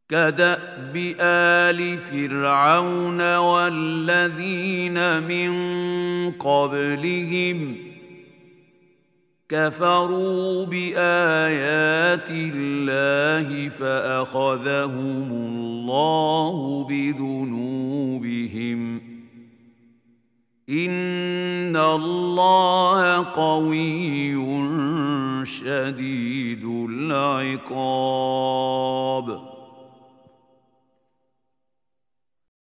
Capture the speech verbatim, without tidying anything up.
كدأب آل فرعون والذين من قبلهم كفروا بآيات الله فأخذهم الله بذنوبهم إن الله قوي شديد العقاب